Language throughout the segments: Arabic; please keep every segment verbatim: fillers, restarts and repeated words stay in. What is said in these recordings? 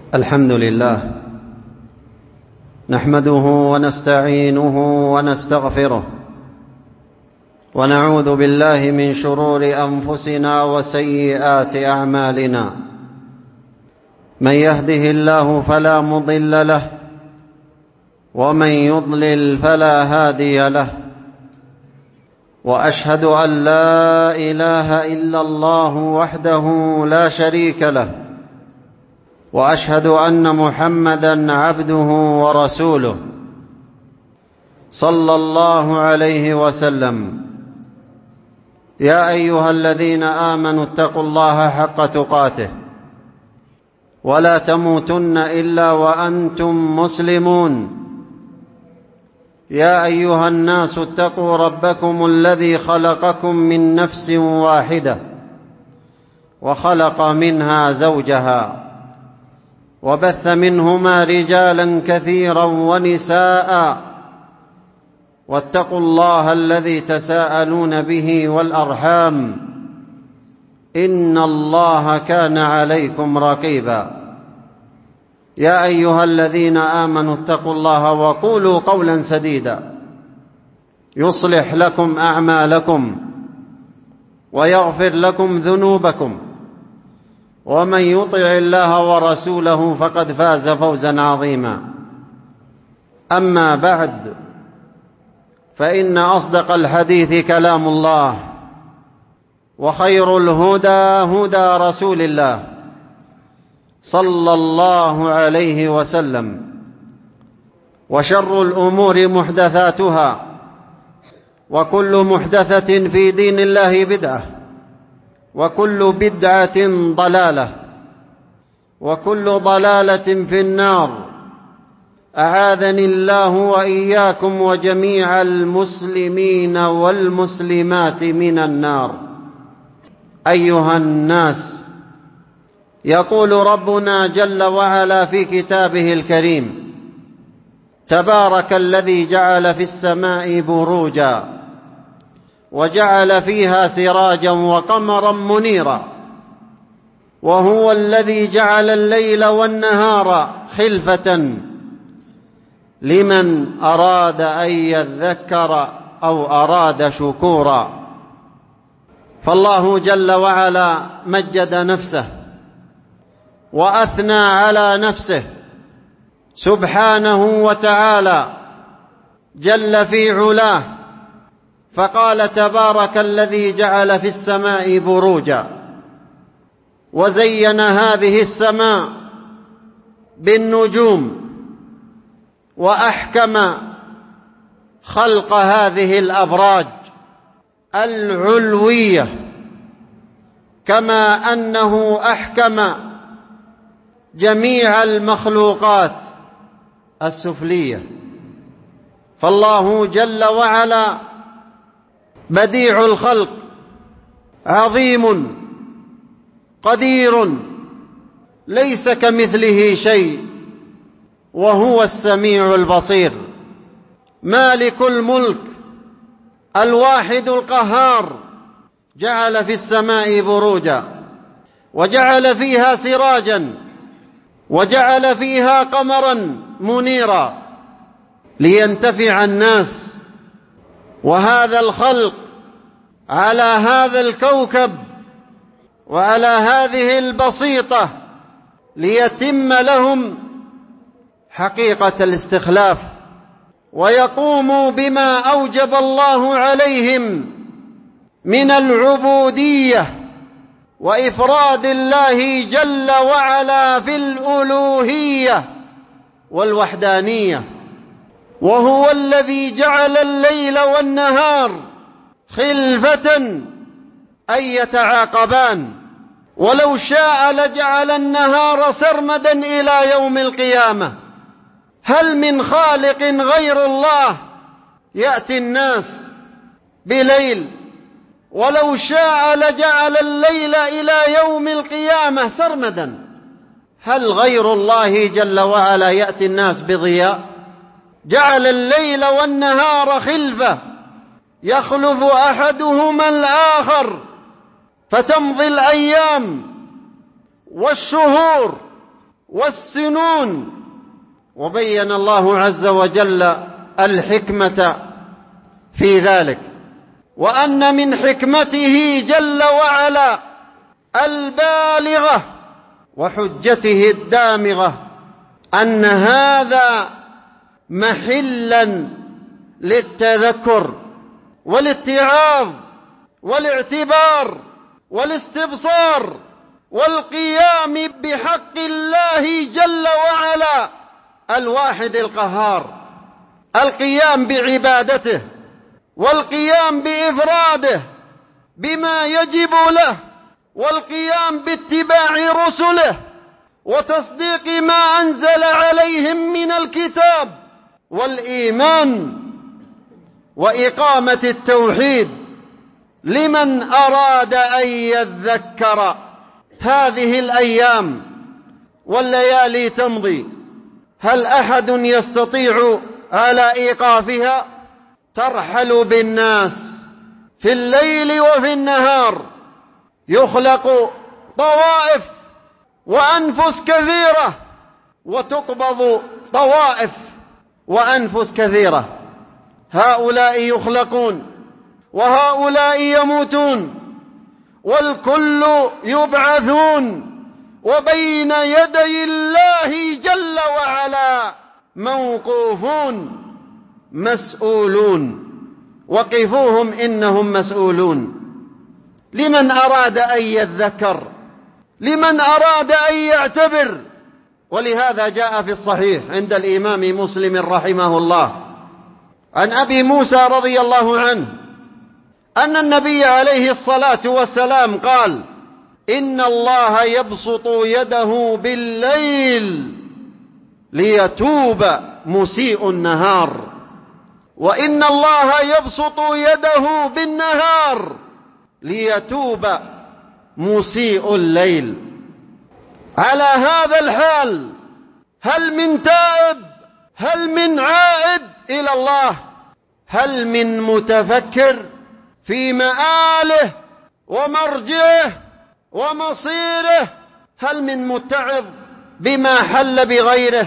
الحمد لله نحمده ونستعينه ونستغفره ونعوذ بالله من شرور أنفسنا وسيئات أعمالنا. من يهده الله فلا مضل له ومن يضلل فلا هادي له، وأشهد أن لا إله إلا الله وحده لا شريك له، وأشهد أن محمدًا عبده ورسوله صلى الله عليه وسلم. يا أيها الذين آمنوا اتقوا الله حق تقاته ولا تموتن إلا وأنتم مسلمون. يا أيها الناس اتقوا ربكم الذي خلقكم من نفس واحدة وخلق منها زوجها وبث منهما رجالا كثيرا ونساء، واتقوا الله الذي تساءلون به والأرحام إن الله كان عليكم رقيبا. يا أيها الذين آمنوا اتقوا الله وقولوا قولا سديدا يصلح لكم أعمالكم ويغفر لكم ذنوبكم، ومن يطع الله ورسوله فقد فاز فوزا عظيما. أما بعد، فإن أصدق الحديث كلام الله، وخير الهدى هدى رسول الله صلى الله عليه وسلم، وشر الأمور محدثاتها، وكل محدثة في دين الله بدعة، وكل بدعة ضلالة، وكل ضلالة في النار. أعاذني الله وإياكم وجميع المسلمين والمسلمات من النار. أيها الناس، يقول ربنا جل وعلا في كتابه الكريم: تبارك الذي جعل في السماء بروجا وجعل فيها سراجا وقمرا منيرا، وهو الذي جعل الليل والنهار خلفة لمن أراد أن يذكر أو أراد شكورا. فالله جل وعلا مجد نفسه وأثنى على نفسه سبحانه وتعالى جل في علاه، فقال: تبارك الذي جعل في السماء بروجا وزين هذه السماء بالنجوم، وأحكم خلق هذه الأبراج العلوية، كما أنه أحكم جميع المخلوقات السفلية. فالله جل وعلا بديع الخلق، عظيم قدير، ليس كمثله شيء، وهو السميع البصير، مالك الملك، الواحد القهار. جعل في السماء بروجا وجعل فيها سراجا وجعل فيها قمرا منيرا لينتفع الناس، وهذا الخلق على هذا الكوكب وعلى هذه البسيطة ليتم لهم حقيقة الاستخلاف، ويقوموا بما أوجب الله عليهم من العبودية وإفراد الله جل وعلا في الألوهية والوحدانية. وهو الذي جعل الليل والنهار خلفة أي يتعاقبان، ولو شاء لجعل النهار سرمدا إلى يوم القيامة. هل من خالق غير الله يأتي الناس بليل؟ ولو شاء لجعل الليل إلى يوم القيامة سرمدا. هل غير الله جل وعلا يأتي الناس بضياء؟ جعل الليل والنهار خلفة، يخلف أحدهما الآخر، فتمضي الأيام والشهور والسنون. وبين الله عز وجل الحكمة في ذلك، وأن من حكمته جل وعلا البالغة وحجته الدامغة أن هذا محلا للتذكر والاتعاظ والاعتبار والاستبصار والقيام بحق الله جل وعلا الواحد القهار، القيام بعبادته والقيام بإفراده بما يجب له، والقيام باتباع رسله وتصديق ما أنزل عليهم من الكتاب والإيمان وإقامة التوحيد لمن أراد أن يذكر. هذه الأيام والليالي تمضي، هل أحد يستطيع على إيقافها؟ ترحل بالناس في الليل وفي النهار، يخلق طوائف وأنفس كثيرة وتقبض طوائف وأنفس كثيرة. هؤلاء يخلقون وهؤلاء يموتون، والكل يبعثون، وبين يدي الله جل وعلا موقوفون مسؤولون. وقفوهم إنهم مسؤولون. لمن أراد أن يذكر، لمن أراد أن يعتبر. ولهذا جاء في الصحيح عند الإمام مسلم رحمه الله عن أبي موسى رضي الله عنه أن النبي عليه الصلاة والسلام قال: إن الله يبسط يده بالليل ليتوب مسيء النهار، وإن الله يبسط يده بالنهار ليتوب مسيء الليل. على هذا الحال هل من تائب؟ هل من عائد إلى الله؟ هل من متفكر في مآله ومرجعه ومصيره؟ هل من متعظ بما حل بغيره؟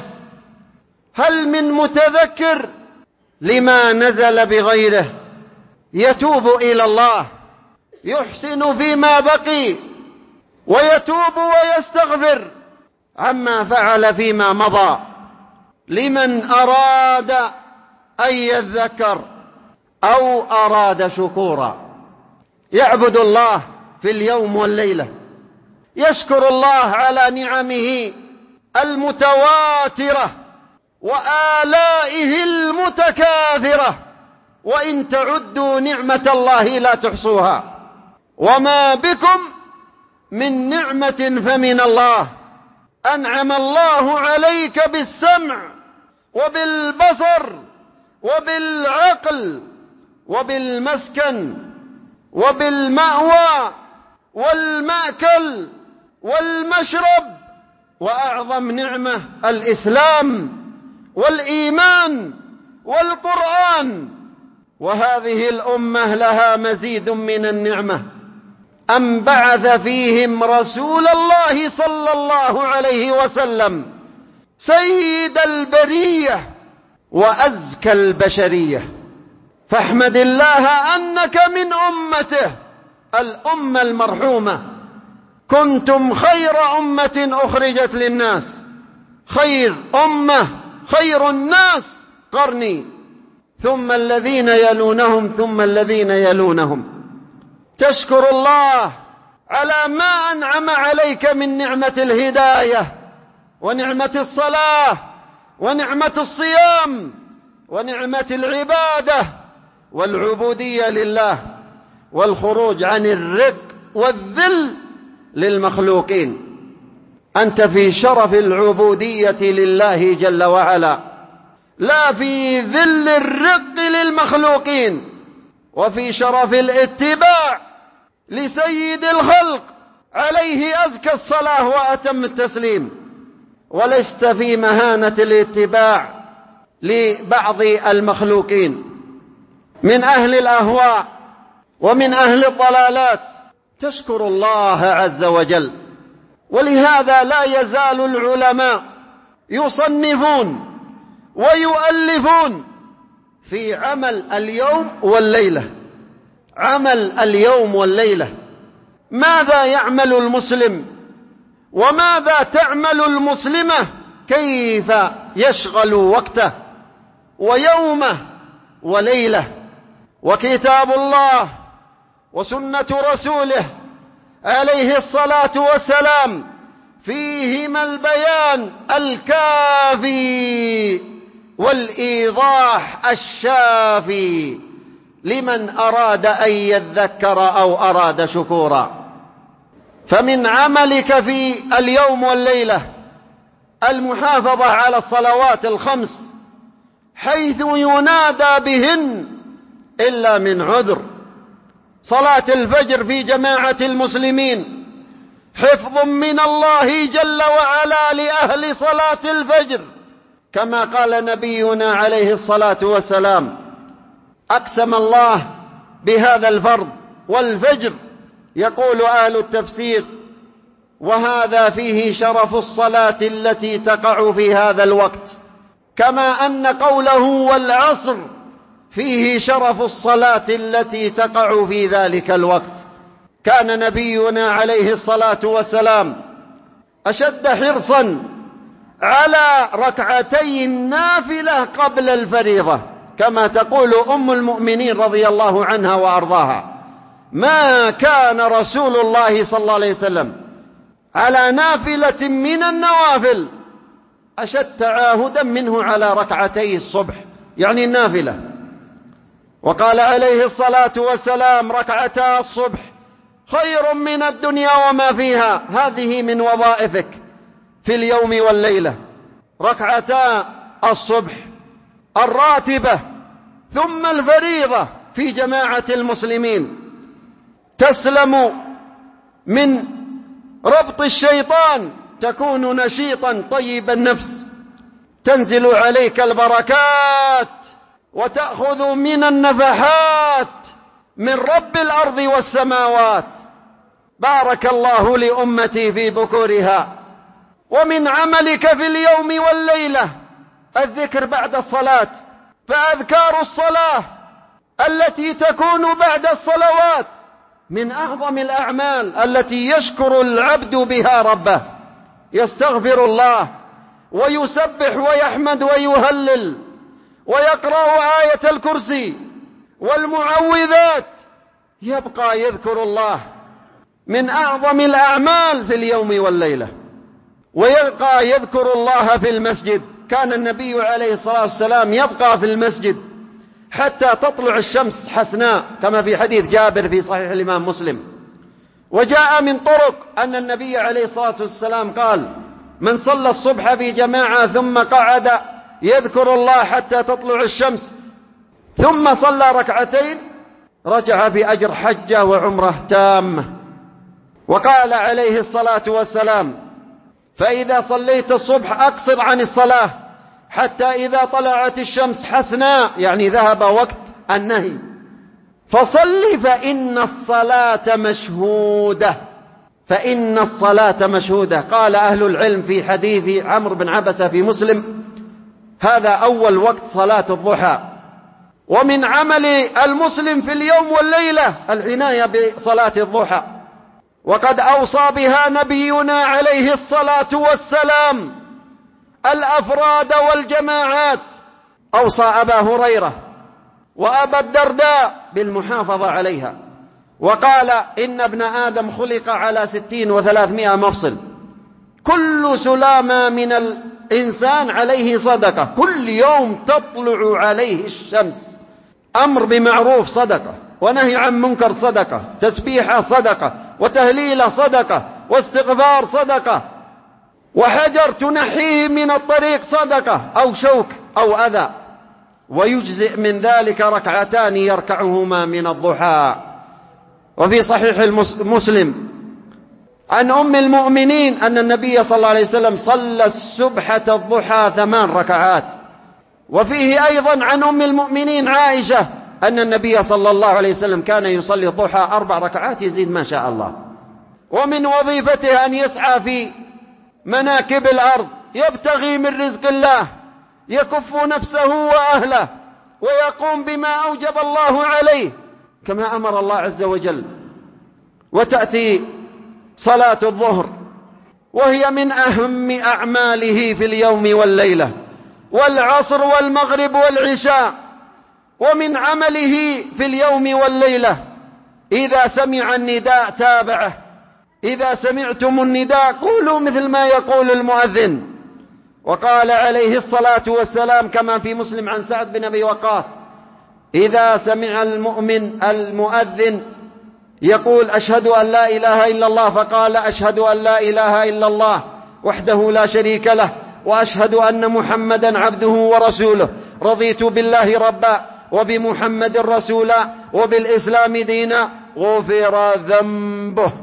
هل من متذكر لما نزل بغيره؟ يتوب إلى الله، يحسن فيما بقي، ويتوب ويستغفر عما فعل فيما مضى. لمن أراد أن يذكر أو أراد شكورا، يعبد الله في اليوم والليلة، يشكر الله على نعمه المتواترة وآلائه المتكاثرة، وإن تعدوا نعمة الله لا تحصوها، وما بكم من نعمة فمن الله. أنعم الله عليك بالسمع وبالبصر وبالعقل وبالمسكن وبالمأوى والمأكل والمشرب، وأعظم نعمة الإسلام والإيمان والقرآن. وهذه الأمة لها مزيد من النعمة، أن بعث فيهم رسول الله صلى الله عليه وسلم سيد البرية وأزكى البشرية. فاحمد الله أنك من أمته الأمة المرحومة. كنتم خير أمة أخرجت للناس، خير أمة، خير الناس قرني، ثم الذين يلونهم ثم الذين يلونهم. تشكر الله على ما أنعم عليك من نعمة الهداية ونعمة الصلاة ونعمة الصيام ونعمة العبادة والعبودية لله والخروج عن الرق والذل للمخلوقين. أنت في شرف العبودية لله جل وعلا، لا في ذل الرق للمخلوقين، وفي شرف الاتباع لسيد الخلق عليه أزكى الصلاة وأتم التسليم، ولست في مهانة الاتباع لبعض المخلوقين من أهل ولهذا لا يزال العلماء يصنفون ويؤلفون في عمل اليوم والليلة. عمل اليوم والليلة، ماذا يعمل المسلم وماذا تعمل المسلمة، كيف يشغل وقته ويومه وليله. وكتاب الله وسنة رسوله عليه الصلاة والسلام فيهما البيان الكافي والإيضاح الشافي لمن أراد أن يذكر أو أراد شكورا. فمن عملك في اليوم والليلة المحافظة على الصلوات الخمس حيث ينادى بهن إلا من عذر. صلاة الفجر في جماعة المسلمين حفظ من الله جل وعلا لأهل صلاة الفجر، كما قال نبينا عليه الصلاة والسلام: أقسم الله بهذا الفرض والفجر. يقول أهل التفسير: وهذا فيه شرف الصلاة التي تقع في هذا الوقت، كما أن قوله والعصر فيه شرف الصلاة التي تقع في ذلك الوقت. كان نبينا عليه الصلاة والسلام أشد حرصا على ركعتي النافلة قبل الفريضة، كما تقول أم المؤمنين رضي الله عنها وأرضاها: ما كان رسول الله صلى الله عليه وسلم على نافلة من النوافل أشد تعاهدا منه على ركعتي الصبح، يعني النافلة. وقال عليه الصلاة والسلام: ركعتا الصبح خير من الدنيا وما فيها. هذه من وظائفك في اليوم والليلة، ركعتا الصبح الراتبة ثم الفريضة في جماعة المسلمين، تسلم من ربط الشيطان، تكون نشيطا طيب النفس، تنزل عليك البركات وتأخذ من النفحات من رب الأرض والسماوات. بارك الله لأمتي في بكورها. ومن عملك في اليوم والليلة الذكر بعد الصلاة، فأذكار الصلاة التي تكون بعد الصلوات من أعظم الأعمال التي يشكر العبد بها ربه. يستغفر الله ويسبح ويحمد ويهلل ويقرأ آية الكرسي والمعوذات، يبقى يذكر الله من أعظم الأعمال في اليوم والليلة. ويبقى يذكر الله في المسجد. كان النبي عليه الصلاة والسلام يبقى في المسجد حتى تطلع الشمس حسناء، كما في حديث جابر في صحيح الإمام مسلم. وجاء من طرق أن النبي عليه الصلاة والسلام قال: من صلى الصبح في جماعة ثم قعد يذكر الله حتى تطلع الشمس ثم صلى ركعتين رجع بأجر حجة وعمرة تامة. وقال عليه الصلاة والسلام: فإذا صليت الصبح أقصر عن الصلاة حتى إذا طلعت الشمس حسناء، يعني ذهب وقت النهي، فصل فإن الصلاة مشهودة. فإن الصلاة مشهودة. قال أهل العلم في حديث عمرو بن عبسة في مسلم: هذا أول وقت صلاة الضحى. ومن عمل المسلم في اليوم والليلة العناية بصلاة الضحى، وقد أوصى بها نبينا عليه الصلاة والسلام الأفراد والجماعات. أوصى أبا هريرة وأبا الدرداء بالمحافظة عليها، وقال: إن ابن آدم خلق على ستين وثلاثمائة مفصل، كل سلامة من الإنسان عليه صدقة، كل يوم تطلع عليه الشمس. أمر بمعروف صدقة، ونهي عن منكر صدقة، تسبيحة صدقة، وتهليل صدقة، واستغفار صدقة، وحجر تنحيه من الطريق صدقة، أو شوك أو أذى. ويجزئ من ذلك ركعتان يركعهما من الضحى. وفي صحيح مسلم عن أم المؤمنين أن النبي صلى الله عليه وسلم صلى السبحة الضحى ثمان ركعات. وفيه أيضا عن أم المؤمنين عائشة أن النبي صلى الله عليه وسلم كان يصلي الضحى أربع ركعات يزيد ما شاء الله. ومن وظيفته أن يسعى في مناكب الأرض يبتغي من رزق الله، يكف نفسه وأهله ويقوم بما أوجب الله عليه كما أمر الله عز وجل. وتأتي صلاة الظهر وهي من أهم أعماله في اليوم والليلة، والعصر والمغرب والعشاء. ومن عمله في اليوم والليلة إذا سمع النداء تابعه، إذا سمعتم النداء قولوا مثل ما يقول المؤذن. وقال عليه الصلاة والسلام كما في مسلم عن سعد بن أبي وقاص: إذا سمع المؤمن المؤذن يقول أشهد أن لا إله إلا الله فقال أشهد أن لا إله إلا الله وحده لا شريك له وأشهد أن محمدا عبده ورسوله، رضيت بالله ربا وبمحمد رسولا وبالإسلام دينا، غفر ذنبه.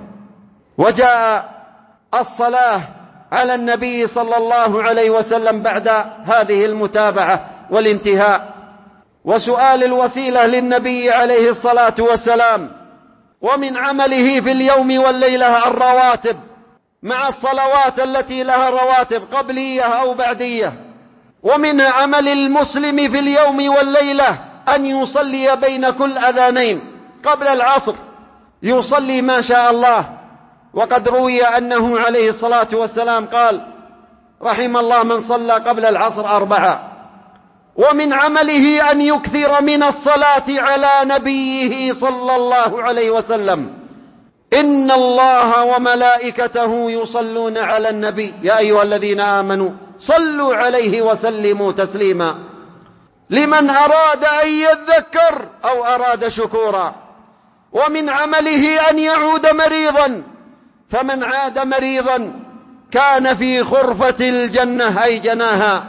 وجاء الصلاة على النبي صلى الله عليه وسلم بعد هذه المتابعة والانتهاء وسؤال الوسيلة للنبي عليه الصلاة والسلام. ومن عمله في اليوم والليلة الرواتب، مع الصلوات التي لها رواتب قبلية أو بعدية. ومن عمل المسلم في اليوم والليلة أن يصلي بين كل أذانين قبل العصر، يصلي ما شاء الله. وقد روي أنه عليه الصلاة والسلام قال: رحم الله من صلى قبل العصر أربعة. ومن عمله أن يكثر من الصلاة على نبيه صلى الله عليه وسلم: إن الله وملائكته يصلون على النبي يا أيها الذين آمنوا صلوا عليه وسلموا تسليما. لمن أراد أن يذكر أو أراد شكورا. ومن عمله أن يعود مريضا، فمن عاد مريضا كان في خرفة الجنة أي جناها.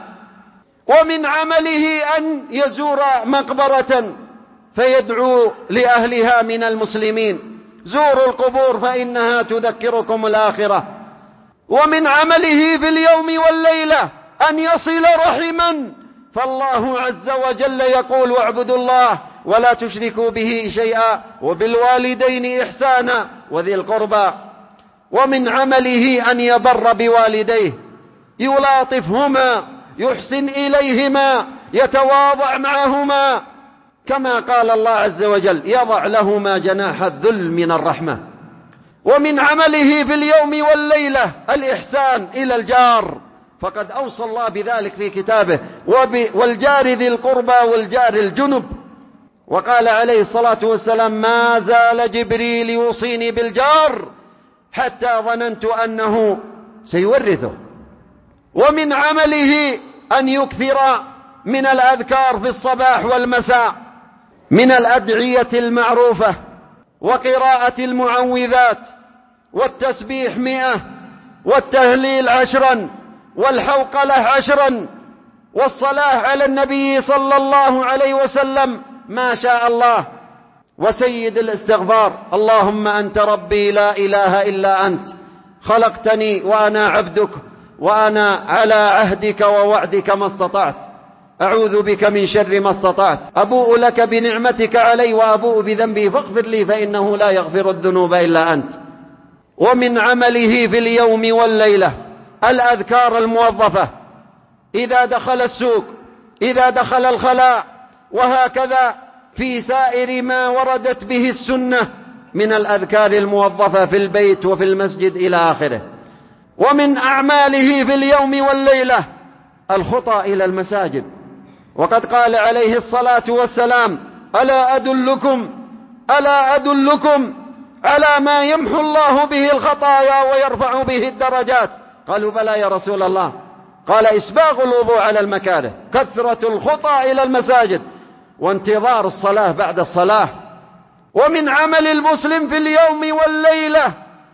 ومن عمله أن يزور مقبرة فيدعو لأهلها من المسلمين: زوروا القبور فإنها تذكركم الآخرة. ومن عمله في اليوم والليلة أن يصل رحما، فالله عز وجل يقول: واعبدوا الله ولا تشركوا به شيئا وبالوالدين إحسانا وذي القربى. ومن عمله أن يبر بوالديه، يلاطفهما، يحسن إليهما، يتواضع معهما، كما قال الله عز وجل: يضع لهما جناح الذل من الرحمة. ومن عمله في اليوم والليلة الإحسان إلى الجار، فقد أوصى الله بذلك في كتابه: والجار ذي القربى والجار الجنب. وقال عليه الصلاة والسلام: ما زال جبريل يوصيني بالجار حتى ظننت أنه سيورثه. ومن عمله أن يكثر من الأذكار في الصباح والمساء، من الأدعية المعروفة وقراءة المعوذات والتسبيح مئة والتهليل عشرا والحوقلة عشرا والصلاة على النبي صلى الله عليه وسلم ما شاء الله. وسيد الاستغفار: اللهم أنت ربي لا إله إلا أنت، خلقتني وأنا عبدك، وأنا على عهدك ووعدك ما استطعت، أعوذ بك من شر ما استطعت، أبوء لك بنعمتك علي وأبوء بذنبي فاغفر لي فإنه لا يغفر الذنوب إلا أنت. ومن عمله في اليوم والليلة الأذكار الموظفة، إذا دخل السوق، إذا دخل الخلاء، وهكذا في سائر ما وردت به السنة من الأذكار الموظفة في البيت وفي المسجد إلى آخره. ومن أعماله في اليوم والليلة الخطى إلى المساجد، وقد قال عليه الصلاة والسلام: ألا أدلكم ألا أدلكم على ما يمحو الله به الخطايا ويرفع به الدرجات؟ قالوا: بلى يا رسول الله. قال: إسباغ الوضوء على المكاره، كثرة الخطى إلى المساجد، وانتظار الصلاة بعد الصلاة. ومن عمل المسلم في اليوم والليلة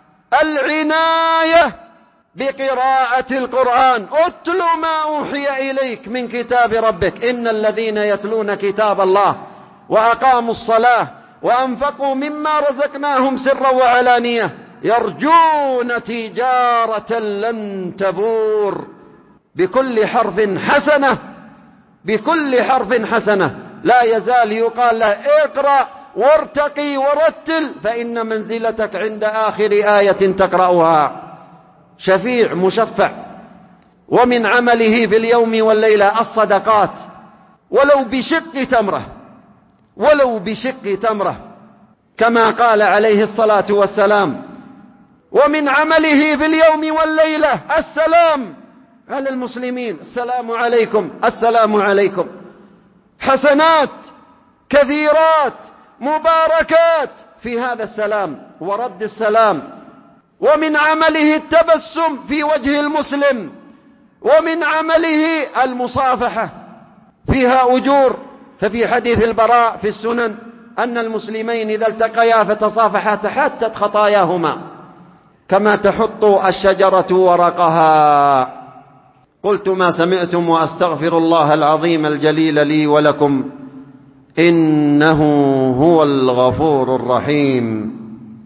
العناية بقراءة القرآن. اتل ما أوحي إليك من كتاب ربك، إن الذين يتلون كتاب الله وأقاموا الصلاة وأنفقوا مما رزقناهم سرا وعلانية يرجون تجارة لن تبور. بكل حرف حسنة، بكل حرف حسنة. لا يزال يقال له: اقرأ وارتقي ورتل، فإن منزلتك عند آخر آية تقرأها. شفيع مشفع. ومن عمله في اليوم والليلة الصدقات، ولو بشق تمرة، ولو بشق تمرة، كما قال عليه الصلاة والسلام: ومن عمله في اليوم والليلة السلام على المسلمين، السلام عليكم السلام عليكم. حسنات كثيرات مباركات في هذا السلام ورد السلام. ومن عمله التبسم في وجه المسلم، ومن عمله المصافحة، فيها أجور. ففي حديث البراء في السنن أن المسلمين إذا التقيا فتصافحا تحتت خطاياهما كما تحط الشجرة ورقها. قلت ما سمعتم، وأستغفر الله العظيم الجليل لي ولكم، إنه هو الغفور الرحيم.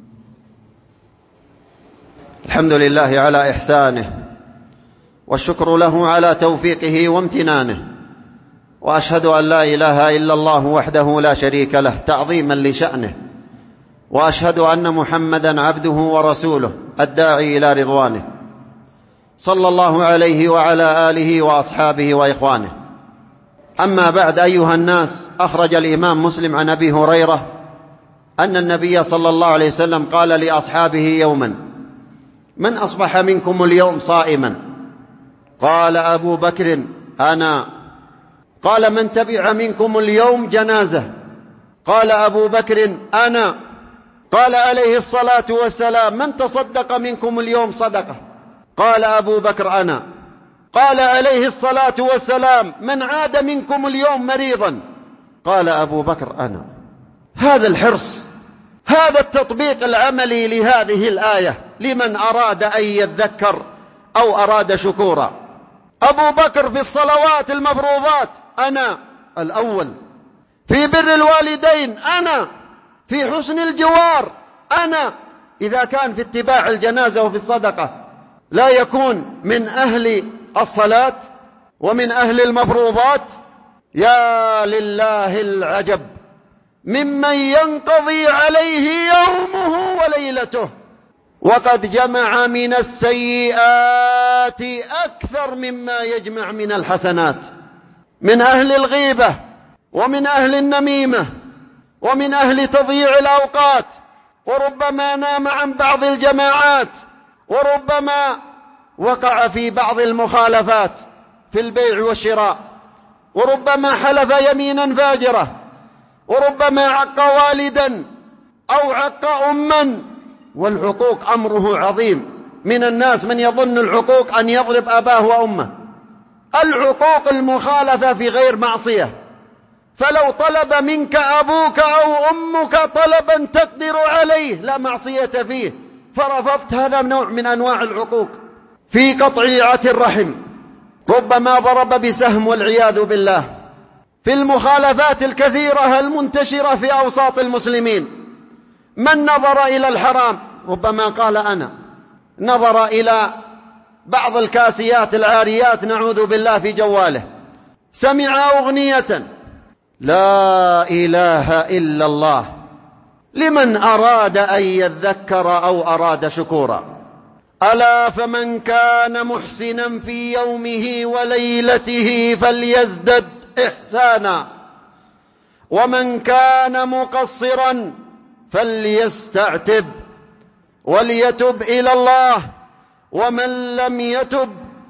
الحمد لله على إحسانه، والشكر له على توفيقه وامتنانه، وأشهد أن لا إله إلا الله وحده لا شريك له تعظيما لشأنه، وأشهد أن محمدا عبده ورسوله الداعي إلى رضوانه، صلى الله عليه وعلى آله وأصحابه وإخوانه. أما بعد، أيها الناس، أخرج الإمام مسلم عن أبي هريرة أن النبي صلى الله عليه وسلم قال لأصحابه يوما: من أصبح منكم اليوم صائما؟ قال أبو بكر: أنا. قال: من تبع منكم اليوم جنازة؟ قال أبو بكر: أنا. قال عليه الصلاة والسلام: من تصدق منكم اليوم صدقة؟ قال أبو بكر: أنا. قال عليه الصلاة والسلام: من عاد منكم اليوم مريضا؟ قال أبو بكر: أنا. هذا الحرص، هذا التطبيق العملي لهذه الآية لمن أراد أن يذكر أو أراد شكورا. أبو بكر في الصلوات المفروضات: أنا الأول. في بر الوالدين: أنا. في حسن الجوار: أنا. إذا كان في اتباع الجنازة وفي الصدقة لا يكون من أهل الصلاة ومن أهل المفروضات؟ يا لله العجب ممن ينقضي عليه يومه وليلته وقد جمع من السيئات أكثر مما يجمع من الحسنات، من أهل الغيبة، ومن أهل النميمة، ومن أهل تضييع الأوقات، وربما نام عن بعض الجماعات، وربما وقع في بعض المخالفات في البيع والشراء، وربما حلف يمينا فاجرة، وربما عق والدا أو عق أما. والعقوق أمره عظيم. من الناس من يظن العقوق أن يضرب أباه وأمه. العقوق المخالفة في غير معصية. فلو طلب منك أبوك أو أمك طلبا تقدر عليه لا معصية فيه فرفضت، هذا نوع من أنواع العقوق. في قطيعة الرحم ربما ضرب بسهم والعياذ بالله. في المخالفات الكثيرة المنتشرة في أوساط المسلمين، من نظر إلى الحرام ربما قال أنا، نظر إلى بعض الكاسيات العاريات نعوذ بالله في جواله، سمع أغنية، لا إله إلا الله. لمن أراد أن يذكر أو أراد شكورا. ألا فمن كان محسنا في يومه وليلته فليزدد إحسانا، ومن كان مقصرا فليستعتب وليتب إلى الله، ومن لم يتب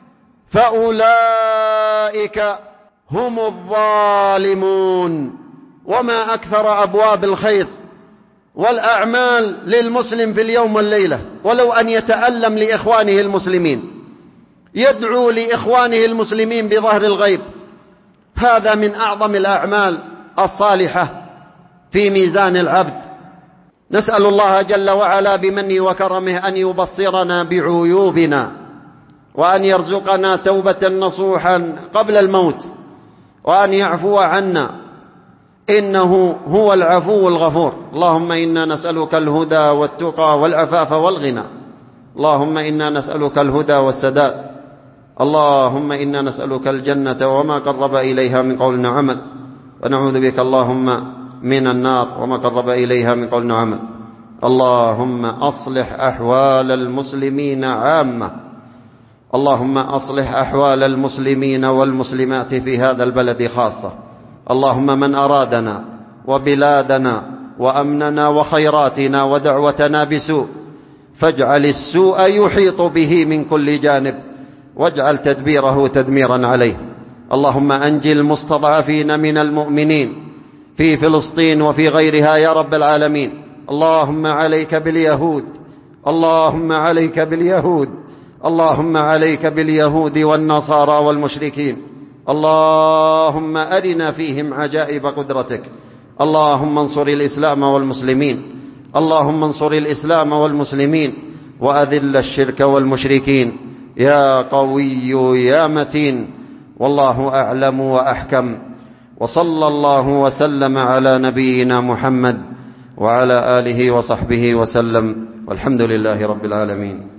فأولئك هم الظالمون. وما أكثر أبواب الخير والأعمال للمسلم في اليوم والليلة، ولو أن يتألم لإخوانه المسلمين، يدعو لإخوانه المسلمين بظهر الغيب، هذا من أعظم الأعمال الصالحة في ميزان العبد. نسأل الله جل وعلا بمنه وكرمه أن يبصرنا بعيوبنا، وأن يرزقنا توبة نصوحا قبل الموت، وأن يعفو عنا، إنه هو العفو الغفور. اللهم إنا نسألك الهدى والتقى والعفاف والغنى. اللهم إنا نسألك الهدى والسداد. اللهم إنا نسألك الجنة وما قرب إليها من قول وعمل، ونعوذ بك اللهم من النار وما قرب إليها من قول وعمل. اللهم أصلح أحوال المسلمين عامة، اللهم أصلح أحوال المسلمين والمسلمات في هذا البلد خاصة. اللهم من أرادنا وبلادنا وأمننا وخيراتنا ودعوتنا بسوء فاجعل السوء يحيط به من كل جانب، واجعل تدبيره تدميرا عليه. اللهم أنجي المستضعفين من المؤمنين في فلسطين وفي غيرها يا رب العالمين. اللهم عليك باليهود، اللهم عليك باليهود، اللهم عليك باليهود والنصارى والمشركين. اللهم أرنا فيهم عجائب قدرتك. اللهم انصر الإسلام والمسلمين، اللهم انصر الإسلام والمسلمين وأذل الشرك والمشركين يا قوي يا متين. والله أعلم وأحكم، وصلى الله وسلم على نبينا محمد وعلى آله وصحبه وسلم، والحمد لله رب العالمين.